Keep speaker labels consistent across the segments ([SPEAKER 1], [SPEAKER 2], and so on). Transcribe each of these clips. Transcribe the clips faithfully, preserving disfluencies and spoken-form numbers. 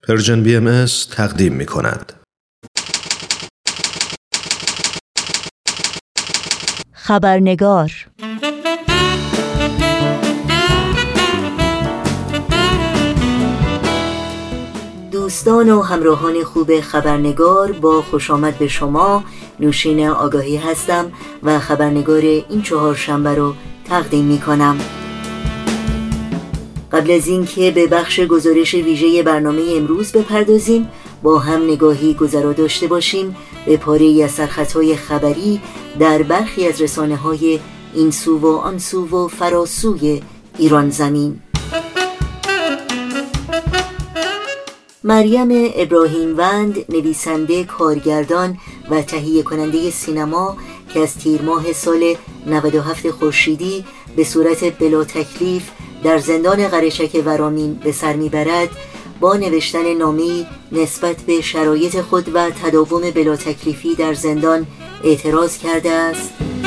[SPEAKER 1] پرژن بی ام اس تقدیم می کند.
[SPEAKER 2] خبرنگار. دوستان و همراهان خوب خبرنگار، با خوش آمد به شما. نوشین آگاهی هستم و خبرنگار این چهارشنبه رو تقدیم می کنم. قبل از اینکه به بخش گزارش ویژه برنامه امروز بپردازیم، با هم نگاهی گذرا داشته باشیم به پاره‌ای از سرخطهای خبری در برخی از رسانه‌های این سو و آن سو و فراسوی ایران زمین. مریم ابراهیموند، نویسنده، کارگردان و تهیه کننده سینما که از تیر ماه سال نود و هفت خورشیدی به صورت بلا تکلیف در زندان قرچک ورامین به سر میبرد، با نوشتن نامه‌ای نسبت به شرایط خود و تداوم بلا تکلیفی در زندان اعتراض کرده است.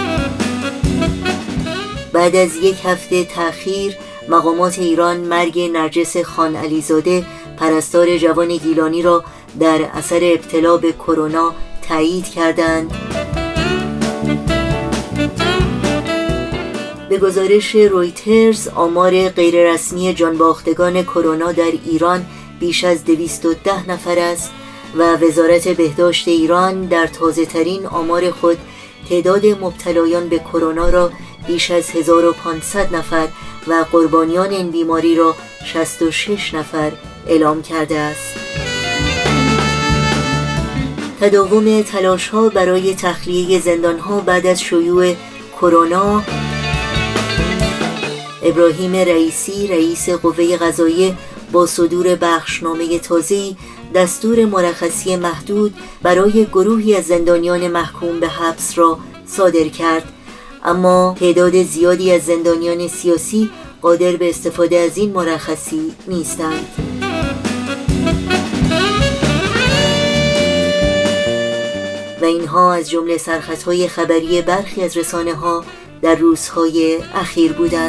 [SPEAKER 2] بعد از یک هفته تأخیر، مقامات ایران مرگ نرجس خان علیزاده، پرستار جوان گیلانی را در اثر ابتلا به کرونا تایید کردند. به گزارش رویترز، آمار غیررسمی جانباختگان کرونا در ایران بیش از دویست و ده نفر است و وزارت بهداشت ایران در تازه‌ترین آمار خود تعداد مبتلایان به کرونا را بیش از هزار و پانصد نفر و قربانیان این بیماری را شصت و شش نفر اعلام کرده است. تداوم تلاش‌ها برای تخلیه زندان‌ها بعد از شیوع کرونا. ابراهیم رئیسی، رئیس قوه قضاییه، با صدور بخشنامه تازه‌ای دستور مرخصی محدود برای گروهی از زندانیان محکوم به حبس را صادر کرد، اما تعداد زیادی از زندانیان سیاسی قادر به استفاده از این مرخصی نیستند. و اینها از جمله سرخطهای خبری برخی از رسانه‌ها در روزهای اخیر بودند.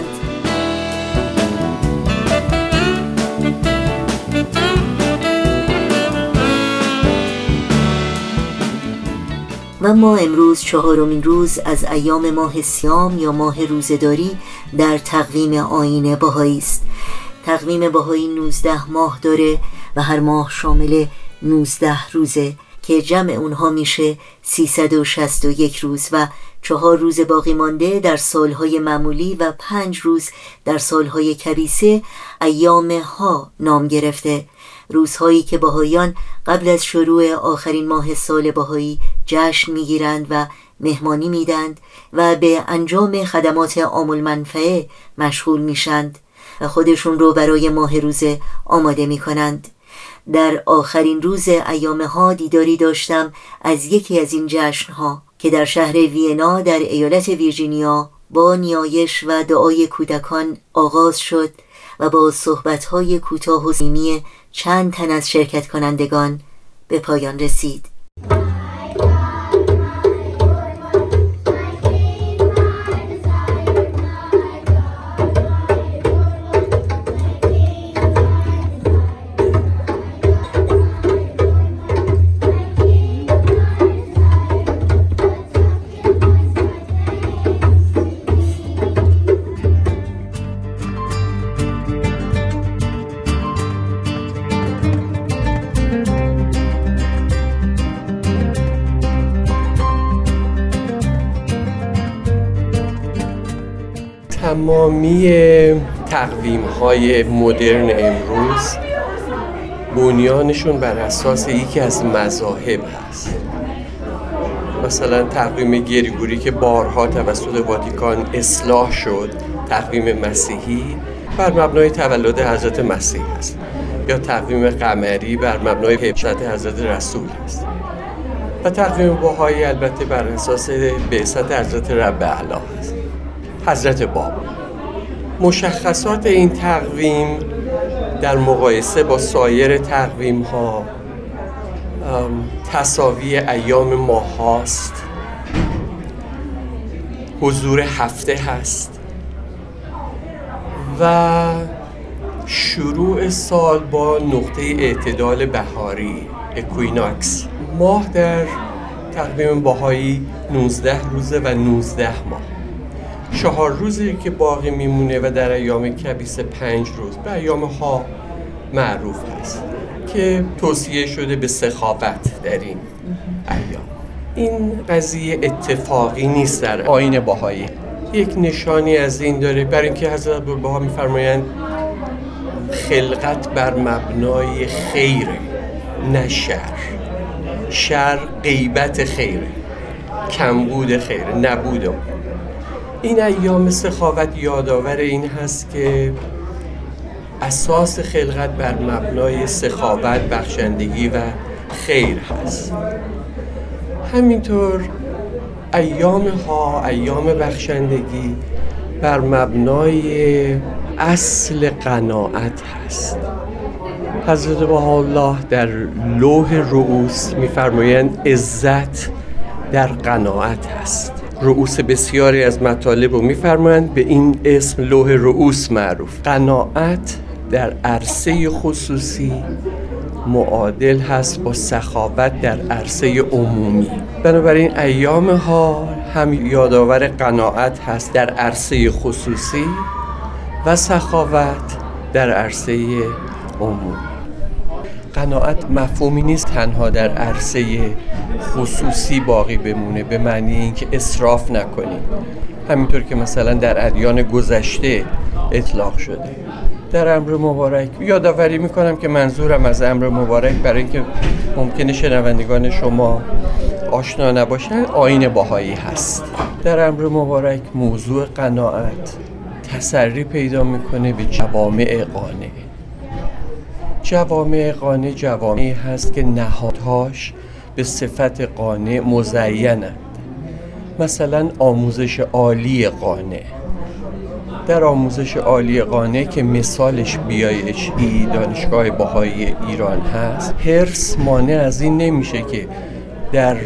[SPEAKER 2] و ما امروز چهارمین روز از ایام ماه سیام یا ماه روزه‌داری در تقویم آیین بهایی است. تقویم بهایی نوزده ماه داره و هر ماه شامل نوزده روزه که جمع اونها میشه سیصد و شصت و یک روز و چهار روز باقی مانده در سالهای معمولی و پنج روز در سالهای کبیسه ایام ها نام گرفته، روزهایی که بهاییان قبل از شروع آخرین ماه سال بهایی جشن میگیرند و مهمانی میدند و به انجام خدمات عام المنفعه مشغول میشند و خودشون رو برای ماه روزه آماده میکنند. در آخرین روز ایام ها دیداری داشتم از یکی از این جشن ها که در شهر وینا در ایالت ویرجینیا با نیایش و دعای کودکان آغاز شد و با صحبت‌های کوتاه و صمیمی چند تن از شرکت کنندگان به پایان رسید.
[SPEAKER 3] تمامی تقویم‌های مدرن امروز بنیانشون بر اساس یکی از مذاهب هست. مثلا تقویم گریگوری که بارها توسط واتیکان اصلاح شد، تقویم مسیحی بر مبنای تولد حضرت مسیح است، یا تقویم قمری بر مبنای بعثت حضرت رسول است، و تقویم بهایی البته بر اساس بعثت حضرت رب اعلی است، حضرت باب. مشخصات این تقویم در مقایسه با سایر تقویم ها تساوی ایام ماه هاست، حضور هفته هست و شروع سال با نقطه اعتدال بهاری اکویناکس. ماه در تقویم بهایی نوزده روزه و نوزده ماه. چهار روزی که باقی میمونه و در ایام کبیس پنج روز به ایام ها معروف هست که توصیه شده به سخاوت در این ایام. این قضیه اتفاقی نیست در آیین بهایی، یک نشانی از این داره، برای اینکه حضرت ابوالبها میفرمایند خلقت بر مبنای خیره نه شر. شر غیبت خیره، کمبود خیره، نبود. این ایام سخاوت یادآور این هست که اساس خلقت بر مبنای سخاوت، بخشندگی و خیر هست. همینطور ایام ها، ایام بخشندگی بر مبنای اصل قناعت هست. حضرت بهاءالله در لوح رؤوس می‌فرمایند عزت در قناعت هست. رؤوس بسیاری از مطالب رو می‌فرمایند به این اسم لوح رؤوس معروف. قناعت در عرصه خصوصی معادل هست با سخاوت در عرصه عمومی. بنابراین ایام ها هم یادآور قناعت هست در عرصه خصوصی و سخاوت در عرصه عمومی. قناعت مفهومی نیست تنها در عرصه خصوصی باقی بمونه به معنی اینکه اسراف نکنیم، همینطور که مثلا در ادیان گذشته اطلاق شده. در امر مبارک یادآوری میکنم که منظورم از امر مبارک، برای اینکه ممکنه شنوندگان شما آشنا نباشن، آیین بهایی هست. در امر مبارک موضوع قناعت تسری پیدا میکنه به جوامع قانع. جوامع قانع جوامعی هست که نهادهاش به صفت قانع مزینند. مثلا آموزش عالی قانع. در آموزش عالی قانع که مثالش بی آی اچ ای دانشگاه بهایی ایران هست، حرص مانع از این نمیشه که در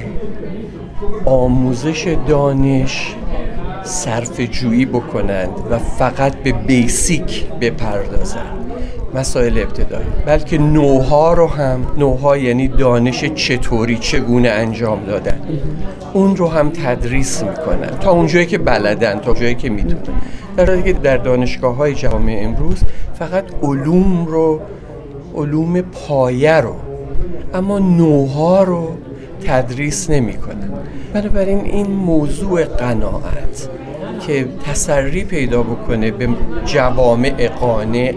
[SPEAKER 3] آموزش دانش صرفه جویی بکنند و فقط به بیسیک بپردازند، مسائل ابتدایی، بلکه نوها رو هم، نوها یعنی دانش چطوری چگونه انجام دادن، اون رو هم تدریس میکنن تا اونجایی که بلدن، تا جایی که میتونن. در حالی که در دانشگاه‌های جامعه امروز فقط علوم رو، علوم پایه رو، اما نوها رو تدریس نمیکنن. بنابراین این موضوع قناعت که تسری پیدا بکنه به جوامع قانع،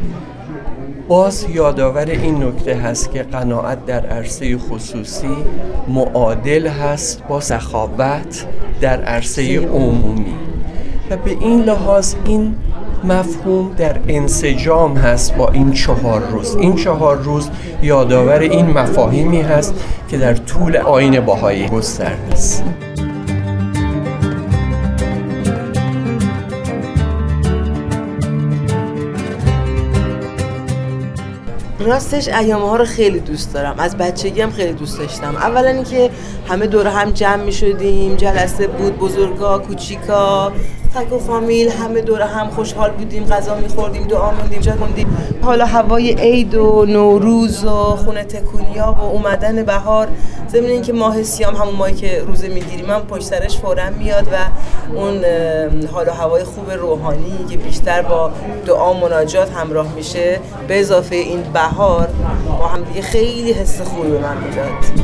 [SPEAKER 3] باز یادآور این نکته هست که قناعت در عرصه خصوصی معادل هست با سخاوت در عرصه عمومی و به این لحاظ این مفهوم در انسجام هست با این چهار روز. این چهار روز یادآور این مفاهیمی هست که در طول آیین بهایی گسترده است.
[SPEAKER 4] راستش ایام ها رو خیلی دوست دارم، از بچگی هم خیلی دوست داشتم. اولا اینکه همه دور هم جمع می شدیم، جلسه بود، بزرگا، کوچیکا، تک و فامیل، همه دور هم خوشحال بودیم، غذا می خوردیم، دعا موندیم، جا موندیم. حالا هوای عید و نوروز و خونه تکونیا و اومدن بهار، ضمن اینکه ماه سیام همون ماهی که روزه میگیریم هم پشت سرش فوراً میاد و اون حال و هوای خوب روحانی که بیشتر با دعا مناجات همراه میشه، به اضافه این بهار با هم دیگه خیلی حس خوبی به من میداد.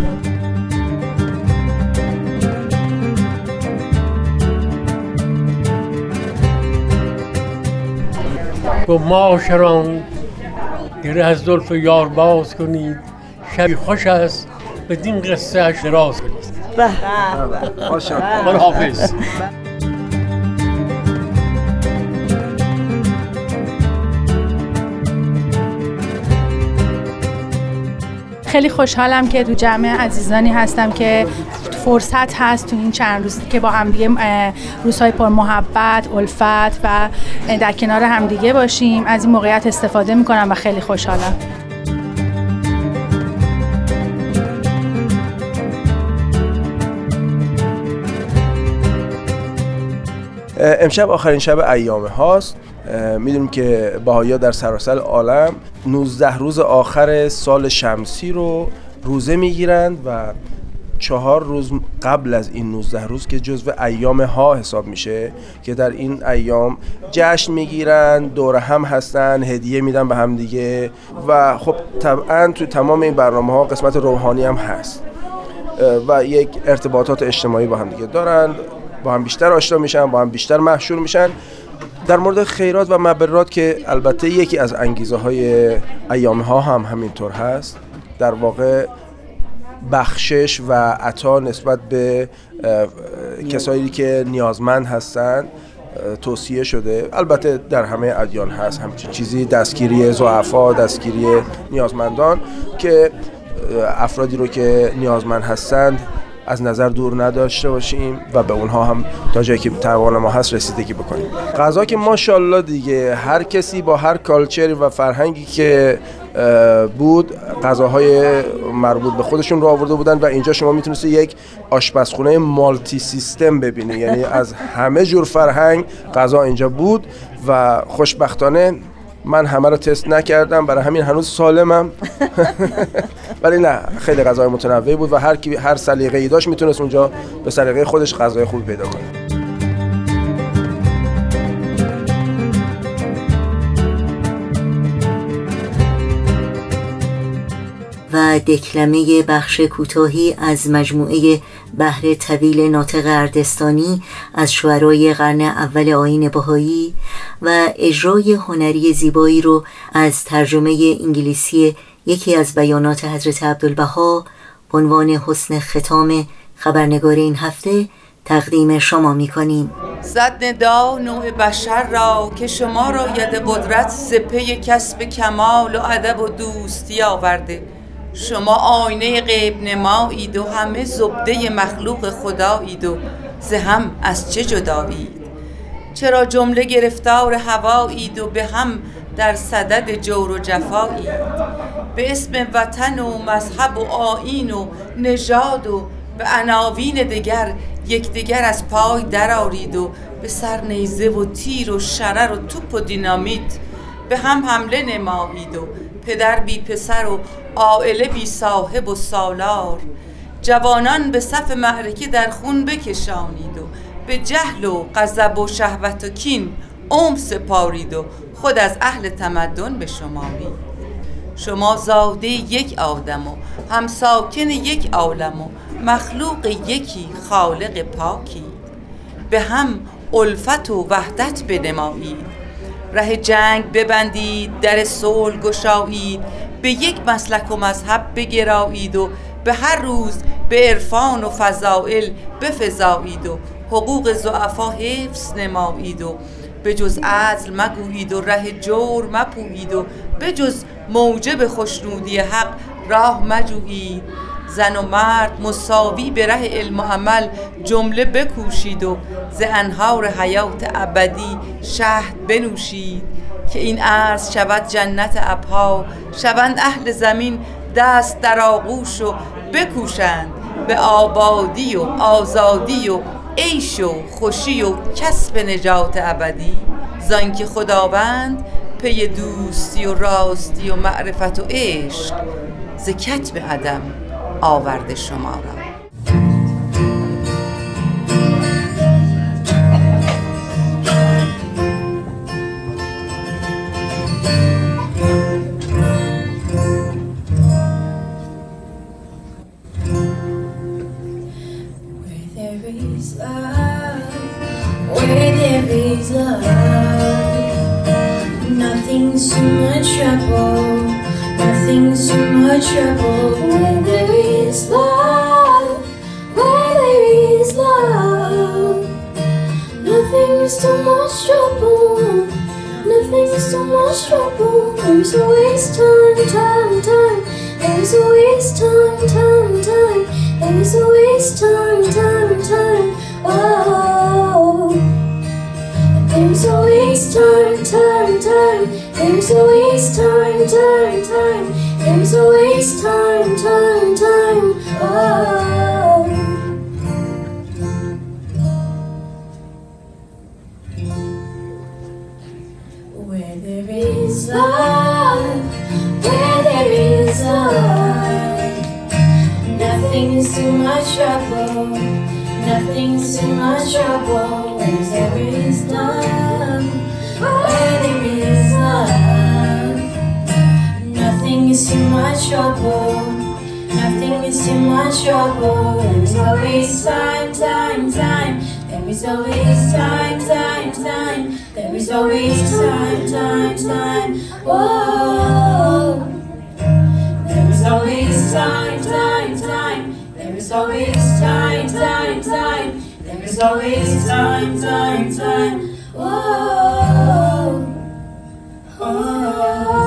[SPEAKER 5] تو معاشران گره از زلف یار باز کنید، شبی خوش است بدین قصه اش دراز کنید.
[SPEAKER 4] به
[SPEAKER 5] به خدا حافظ.
[SPEAKER 6] خیلی خوشحالم که تو جمع عزیزانی هستم که فرصت هست تو این چند روز که با همدیگه روزهای پر محبت، الفت و در کنار همدیگه باشیم. از این موقعیت استفاده میکنم و خیلی خوشحالم.
[SPEAKER 7] امشب آخرین شب ایام هاست. میدونیم که بهائی‌ها در سراسر عالم نوزده روز آخر سال شمسی رو روزه میگیرند و چهار روز قبل از این نوزده روز که جزو ایام ها حساب میشه که در این ایام جشن میگیرن، دور هم هستن، هدیه میدن به هم دیگه و خب طبعا تو تمام این برنامه ها قسمت روحانی هم هست و یک ارتباطات اجتماعی با هم دیگه دارن، با هم بیشتر آشنا میشن، با هم بیشتر محشور میشن. در مورد خیرات و مبرات که البته یکی از انگیزه های ایام ها هم همینطور هست، در واقع بخشش و عطا نسبت به کسایی که نیازمند هستند توصیه شده. البته در همه ادیان هست همچین چیزی، دستگیری ضعفا، دستگیری نیازمندان، که افرادی رو که نیازمند هستند از نظر دور نداشته باشیم و به اونها هم تا جایی که توان ما هست رسیدگی بکنیم. غذا که ماشاءالله دیگه هر کسی با هر کالچری و فرهنگی که بود غذاهای مربوط به خودشون رو آورده بودن و اینجا شما میتونستی یک آشپزخونه مالتی سیستم ببینی، یعنی از همه جور فرهنگ غذا اینجا بود و خوشبختانه من همه رو تست نکردم، برای همین هنوز سالمم. ولی نه، خیلی غذای متنوعی بود و هر کی هر سلیقه‌ای داشت میتونست اونجا به سلیقه خودش غذای خوب پیدا کنه.
[SPEAKER 2] و دکلمه بخش کوتاهی از مجموعه بحر طویل ناطق اردستانی از شعرای قرن اول آیین بهایی و اجرای هنری زیبایی رو از ترجمه انگلیسی یکی از بیانات حضرت عبدالبها به عنوان حسن ختام خبرنگار این هفته تقدیم شما می‌کنیم.
[SPEAKER 8] صد ندا نوع بشر را که شما را ید قدرت سپه کسب کمال و ادب و دوستی آورده. شما آینه غیب نمایید و همه زبده مخلوق خدایید و ز هم از چه جدایید؟ چرا جمله گرفتار هوایید و به هم در صدد جور و جفایید؟ به اسم وطن و مذهب و آیین و نژاد و به عناوین دیگر یکدیگر از پای درآرید و به سر نیزه و تیر و شرر و توپ و دینامیت به هم حمله نمایید و پدر بی پسر و عائله بی صاحب و سالار جوانان به صف معرکه در خون بکشانید و به جهل و غضب و شهوت و کین عمر سپارید و خود از اهل تمدن بشمارید. شما زاده یک آدم و همساکن یک عالم و مخلوق یکی خالق پاکید. به هم الفت و وحدت بنمایید، ره جنگ ببندید، در صلح گشایید، به یک مسلک و مذهب بگرایید و به هر روز به عرفان و فضائل بفزایید و حقوق ضعفا حفظ نمایید و به جز عدل مگویید و ره جور مپویید و به جز موجب خوشنودی حق راه مجویید. زن و مرد مساوی به ره علم و عمل جمله بکوشید و ز انهار حیات ابدی شهد بنوشید که این عرض شود جنت ابها، شوند اهل زمین دست در آغوش و بکوشند به آبادی و آزادی و عیش و خوشی و کسب نجات ابدی. زان که خداوند پی دوستی و راستی و معرفت و عشق ز کتب عدم آورده شما را.
[SPEAKER 9] Nothing's too much trouble, nothing's too much trouble. Where there is love, where there is love, nothing's too much trouble, nothing's too much trouble. There's always time, time, time. There's always time, time, time. There's always time, time, time. Oh. There's always time, time, time. There's always time, time, time. There's always time, time, time. Oh. Nothing's too much trouble. Nothing's too much trouble. Where there is love, where there is love. Nothing is too much trouble. Nothing is too much trouble. There is always time, time, time. There is always time, time, time. There is always time, time, time. Whoa. There is always time, time, time. There is always time, time, time. There is always time, time, time. Whoa. Oh.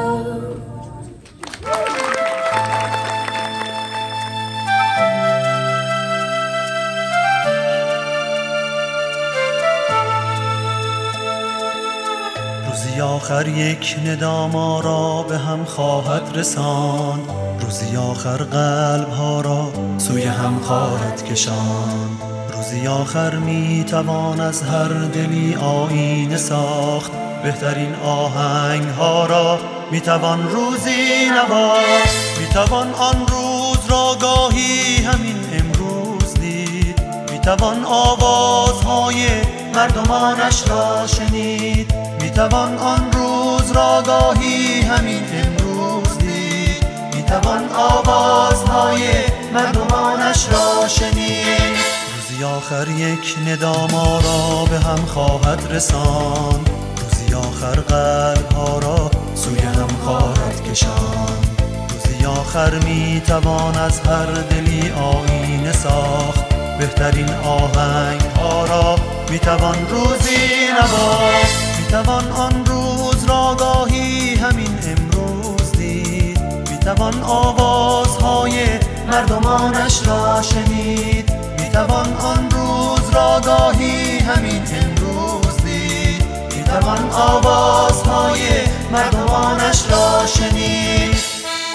[SPEAKER 10] روزی آخر یک ندا ما را به هم خواهد رساند، روزی آخر قلب ها را سوی هم خواهد کشاند، روزی آخر می توان از هر دلی آینه ساخت، بهترین آهنگ ها را می توان روزی نواخت، می توان آن روز را گاهی همین امروز دید، می توان آوازهای مردمانش را شنید، میتوان آن روز را گاهی همین امروز دید، میتوان آوازهای مردمانش را شنید، روزی آخر یک ندا ما را به هم خواهد رساند، روزی آخر قلب ها را سوی هم خواهد کشاند، روزی آخر میتوان از هر دلی آینه ساخت، بهترین آهنگ ها را میتوان روزی نواخت، میتوان آن روز را گاهی همین امروز دید، میتوان آوازهای مردمانش را شنید، میتوان آن روز را گاهی همین امروز دید، میتوان آوازهای مردمانش را شنید.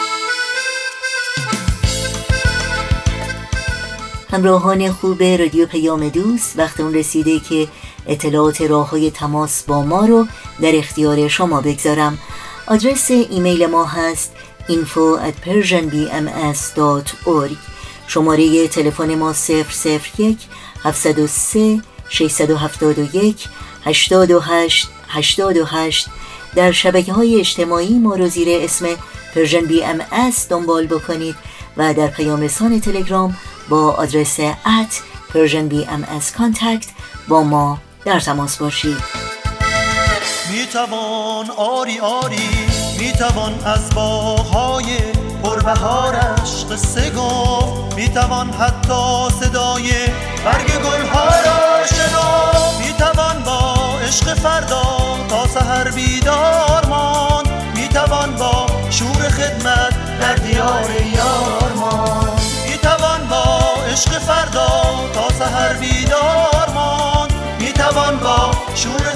[SPEAKER 2] همراهان خوب رادیو پیام دوست، وقت اون رسیده که اطلاعات راه‌های تماس با ما رو در اختیار شما بگذارم. آدرس ایمیل ما هست info at persian b m s dot org. شماره تلفن ما صفر صفر یک هفت صفر سه شش هفت یک هشت هشت هشت هشت. در شبکه‌های اجتماعی ما رو زیر اسم پرژن بی ام اس دنبال بکنید و در پیام رسان تلگرام با آدرس ات پرژن بی ام اس کانتکت با ما در تماس باشید.
[SPEAKER 10] میتوان آری آری میتوان از باغ‌های پربهارش قصه گفت، میتوان حتی صدای برگ گل‌ها را شنفت، میتوان با عشق فردا تا سحر بیدار ماند، میتوان با شور خدمت در دیار یار ماند، میتوان با عشق فردا تا سحر بیدار ماند، میتوان با شور